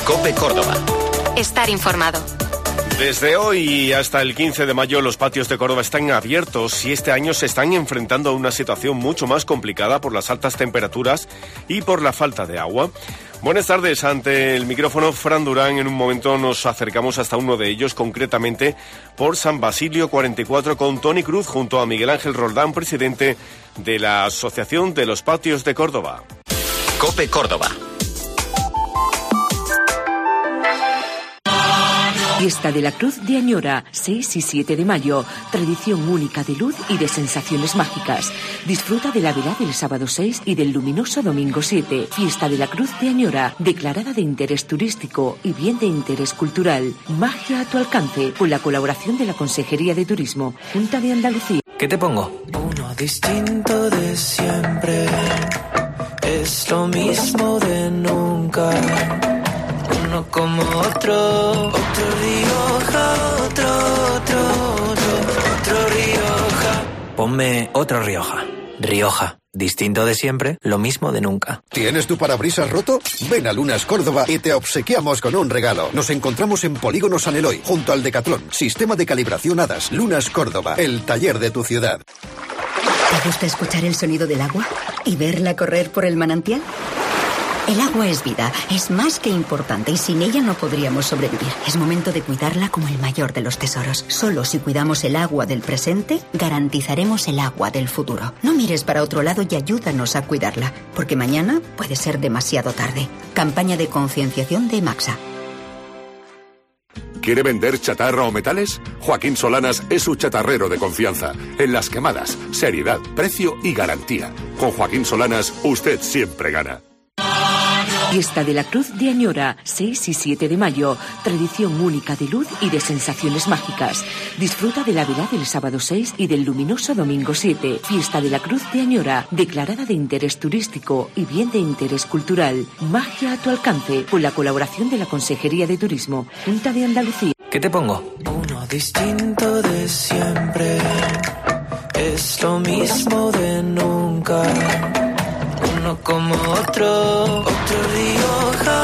COPE Córdoba. Estar informado. Desde hoy hasta el 15 de mayo los patios de Córdoba están abiertos y este año se están enfrentando a una situación mucho más complicada por las altas temperaturas y por la falta de agua. Buenas tardes, ante el micrófono Fran Durán. En un momento nos acercamos hasta uno de ellos, concretamente por San Basilio 44 con Toni Cruz junto a Miguel Ángel Roldán, presidente de la Asociación de los Patios de Córdoba. COPE Córdoba. Fiesta de la Cruz de Añora, 6 y 7 de mayo. Tradición única de luz y de sensaciones mágicas. Disfruta de la velada del sábado 6 y del luminoso domingo 7. Fiesta de la Cruz de Añora, declarada de interés turístico y bien de interés cultural. Magia a tu alcance, con la colaboración de la Consejería de Turismo, Junta de Andalucía. ¿Qué te pongo? Uno distinto de siempre, es lo mismo de nunca. Uno como otro Rioja, otro Rioja. Ponme otro Rioja. Rioja, distinto de siempre, lo mismo de nunca. ¿Tienes tu parabrisas roto? Ven a Lunas Córdoba y te obsequiamos con un regalo. Nos encontramos en Polígono San Eloy, junto al Decatlón. Sistema de calibración HADAS. Lunas Córdoba, el taller de tu ciudad. ¿Te gusta escuchar el sonido del agua y verla correr por el manantial? El agua es vida, es más que importante y sin ella no podríamos sobrevivir. Es momento de cuidarla como el mayor de los tesoros. Solo si cuidamos el agua del presente, garantizaremos el agua del futuro. No mires para otro lado y ayúdanos a cuidarla, porque mañana puede ser demasiado tarde. Campaña de concienciación de Maxa. ¿Quiere vender chatarra o metales? Joaquín Solanas es su chatarrero de confianza. En las quemadas, seriedad, precio y garantía. Con Joaquín Solanas, usted siempre gana. Fiesta de la Cruz de Añora, 6 y 7 de mayo. Tradición única de luz y de sensaciones mágicas. Disfruta de la velada del sábado 6 y del luminoso domingo 7. Fiesta de la Cruz de Añora, declarada de interés turístico y bien de interés cultural. Magia a tu alcance, con la colaboración de la Consejería de Turismo, Junta de Andalucía. ¿Qué te pongo? Uno distinto de siempre, es lo mismo de nunca. Uno como otro Rioja,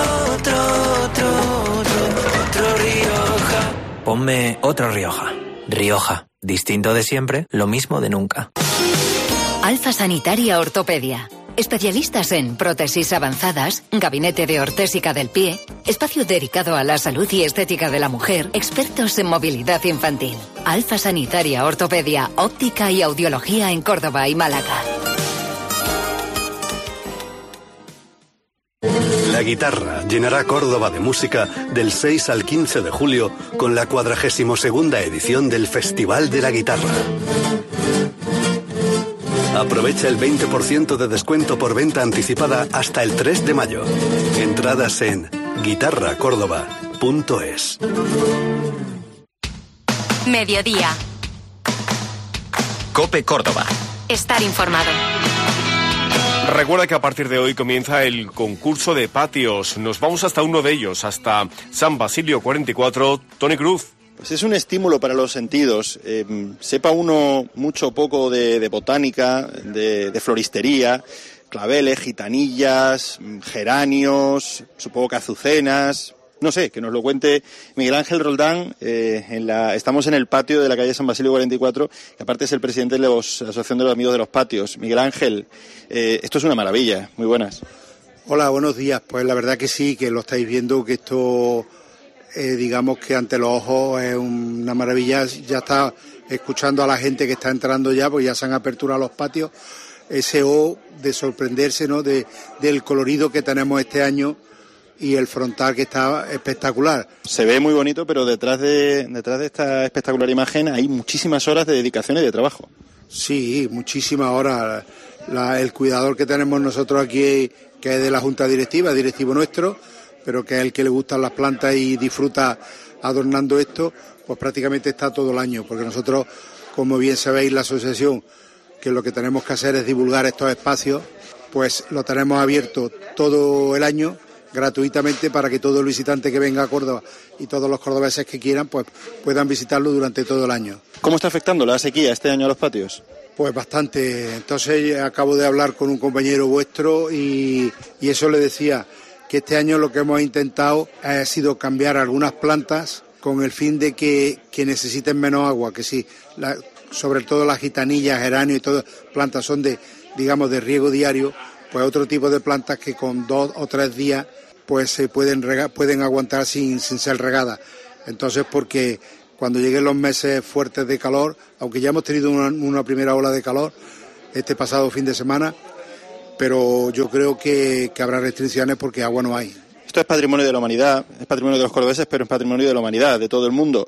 otro Rioja. Ponme otro Rioja. Rioja, distinto de siempre, lo mismo de nunca. Alfa Sanitaria Ortopedia. Especialistas en prótesis avanzadas, gabinete de ortésica del pie, espacio dedicado a la salud y estética de la mujer, expertos en movilidad infantil. Alfa Sanitaria Ortopedia, óptica y audiología en Córdoba y Málaga. La guitarra llenará Córdoba de música del 6 al 15 de julio con la 42ª edición del Festival de la Guitarra. Aprovecha el 20% de descuento por venta anticipada hasta el 3 de mayo. Entradas en guitarracórdoba.es. Mediodía. COPE Córdoba. Estar informado. Recuerda que a partir de hoy comienza el concurso de patios. Nos vamos hasta uno de ellos, hasta San Basilio 44. Toni Cruz. Pues es un estímulo para los sentidos. Sepa uno mucho o poco de botánica, de floristería, claveles, gitanillas, geranios, supongo que azucenas. No sé, que nos lo cuente Miguel Ángel Roldán. Estamos en el patio de la calle San Basilio 44, que aparte es el presidente de la Asociación de los Amigos de los Patios. Miguel Ángel, esto es una maravilla. Muy buenas. Hola, buenos días. Pues la verdad que sí, que lo estáis viendo, que esto, digamos que ante los ojos es una maravilla. Ya está escuchando a la gente que está entrando ya, pues ya se han aperturado los patios. Ese O de sorprenderse, ¿no?, del colorido que tenemos este año. Y el frontal, que está espectacular. Se ve muy bonito, pero detrás de esta espectacular imagen hay muchísimas horas de dedicación y de trabajo. Sí, muchísimas horas. El cuidador que tenemos nosotros aquí, que es de la Junta Directiva, directivo nuestro, pero que es el que le gustan las plantas y disfruta adornando esto, pues prácticamente está todo el año, porque nosotros, como bien sabéis, la asociación, que lo que tenemos que hacer es divulgar estos espacios, pues lo tenemos abierto todo el año, gratuitamente, para que todo el visitante que venga a Córdoba y todos los cordobeses que quieran pues puedan visitarlo durante todo el año. ¿Cómo está afectando la sequía este año a los patios? Pues bastante. Entonces acabo de hablar con un compañero vuestro y eso le decía, que este año lo que hemos intentado ha sido cambiar algunas plantas con el fin de que necesiten menos agua, que sí, sobre todo las gitanillas, geranio y todas plantas son de riego diario, pues otro tipo de plantas que con 2 o 3 días pues se pueden aguantar sin ser regadas. Entonces, porque cuando lleguen los meses fuertes de calor, aunque ya hemos tenido una primera ola de calor este pasado fin de semana, pero yo creo que habrá restricciones porque agua no hay. Esto es patrimonio de la humanidad, es patrimonio de los cordobeses, pero es patrimonio de la humanidad, de todo el mundo.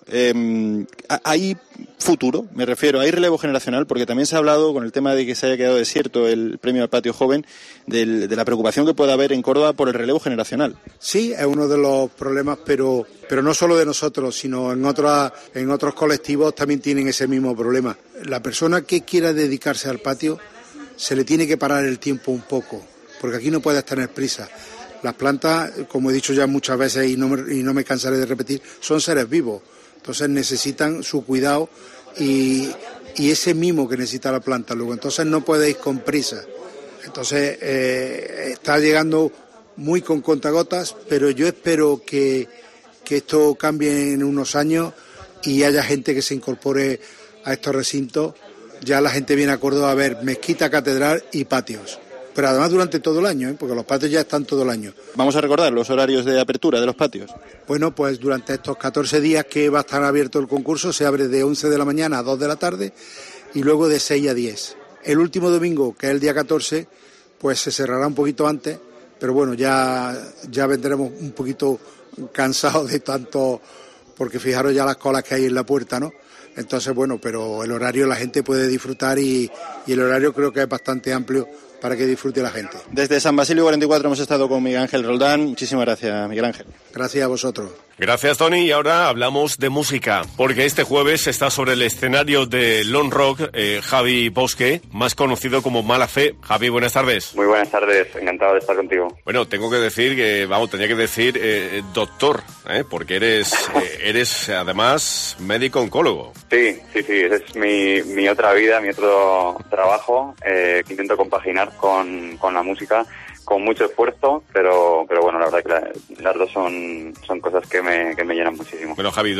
¿Hay futuro? Me refiero, ¿hay relevo generacional? Porque también se ha hablado, con el tema de que se haya quedado desierto el premio al patio joven, de la preocupación que puede haber en Córdoba por el relevo generacional. Sí, es uno de los problemas, pero no solo de nosotros, sino en otros colectivos también tienen ese mismo problema. La persona que quiera dedicarse al patio se le tiene que parar el tiempo un poco, porque aquí no puedes tener prisa. Las plantas, como he dicho ya muchas veces y no me cansaré de repetir, son seres vivos, entonces necesitan su cuidado y ese mimo que necesita la planta luego, entonces no podéis con prisa. Entonces está llegando muy con contagotas, pero yo espero que esto cambie en unos años y haya gente que se incorpore a estos recintos. Ya la gente viene a Córdoba a ver mezquita, catedral y patios. Pero además durante todo el año, porque los patios ya están todo el año. Vamos a recordar los horarios de apertura de los patios. Bueno, pues durante estos 14 días que va a estar abierto el concurso, se abre de 11 de la mañana a 2 de la tarde y luego de 6 a 10. El último domingo, que es el día 14, pues se cerrará un poquito antes, pero bueno, ya vendremos un poquito cansados de tanto, porque fijaros ya las colas que hay en la puerta, ¿no? Entonces, bueno, pero el horario la gente puede disfrutar y el horario creo que es bastante amplio para que disfrute la gente. Desde San Basilio 44 hemos estado con Miguel Ángel Roldán. Muchísimas gracias, Miguel Ángel. Gracias a vosotros. Gracias, Tony. Y ahora hablamos de música, porque este jueves está sobre el escenario de Lone Rock Javi Bosque, más conocido como Mala Fe. Javi, buenas tardes. Muy buenas tardes, encantado de estar contigo. Bueno, tengo que decir tenía que decir doctor, porque eres además médico oncólogo. Sí, esa es mi otra vida, mi otro trabajo, que intento compaginar con la música, con mucho esfuerzo, pero bueno, la verdad que las dos son cosas que me llenan muchísimo. Bueno, Javi,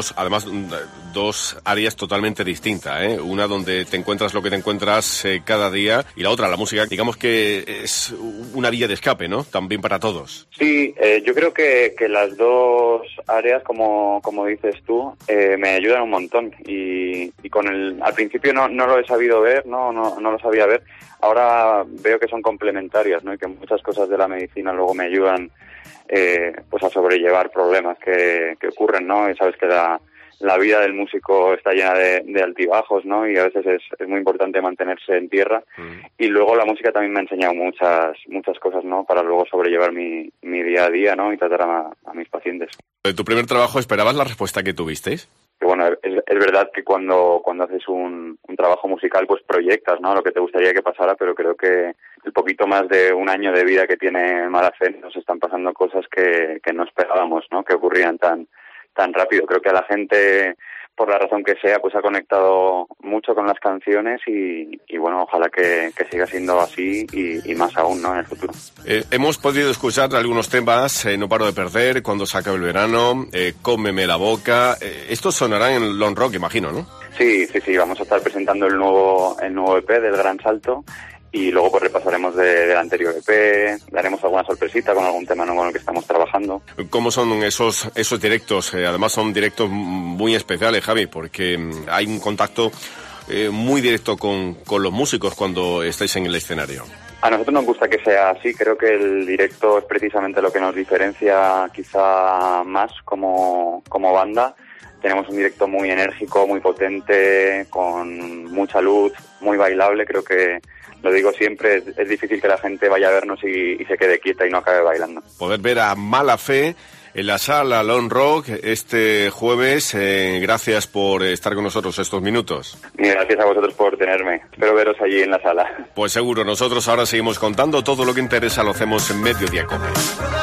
dos áreas totalmente distintas, ¿eh? Una donde te encuentras lo que te encuentras cada día, y la otra, la música, digamos que es una vía de escape, ¿no? También para todos. Sí, yo creo que las dos áreas, como dices tú, me ayudan un montón, y al principio no lo he sabido ver, no lo sabía ver. Ahora veo que son complementarias, ¿no? Y que muchas cosas de la medicina luego me ayudan pues a sobrellevar problemas que ocurren, ¿no? Y sabes que la vida del músico está llena de altibajos, ¿no? Y a veces es muy importante mantenerse en tierra. Y luego la música también me ha enseñado muchas cosas, ¿no? Para luego sobrellevar mi día a día, ¿no? Y tratar a mis pacientes. ¿De tu primer trabajo esperabas la respuesta que tuvisteis? Que bueno, es verdad que cuando haces un trabajo musical, pues proyectas, ¿no? Lo que te gustaría que pasara, pero creo que el poquito más de un año de vida que tiene Mala Fe nos están pasando cosas que no esperábamos, ¿no? Que ocurrían tan rápido. Creo que a la gente, por la razón que sea, pues ha conectado mucho con las canciones y bueno, ojalá que siga siendo así y más aún, ¿no? En el futuro. Hemos podido escuchar algunos temas, No paro de perder, Cuando se acabe el verano, Cómeme la boca. Estos sonarán en Lone Rock, imagino, ¿no? Sí, vamos a estar presentando el nuevo EP del Gran Salto. Y luego pues repasaremos del anterior EP, daremos alguna sorpresita con algún tema nuevo en el que estamos trabajando. ¿Cómo son esos directos? Además son directos muy especiales, Javi, porque hay un contacto muy directo con los músicos cuando estáis en el escenario. A nosotros nos gusta que sea así, creo que el directo es precisamente lo que nos diferencia quizá más como banda. Tenemos un directo muy enérgico, muy potente, con mucha luz, muy bailable, creo que lo digo siempre, es difícil que la gente vaya a vernos y se quede quieta y no acabe bailando. Poder ver a Mala Fe en la sala Lone Rock este jueves. Gracias por estar con nosotros estos minutos. Y gracias a vosotros por tenerme. Espero veros allí en la sala. Pues seguro, nosotros ahora seguimos contando todo lo que interesa, lo hacemos en Mediodía Cope.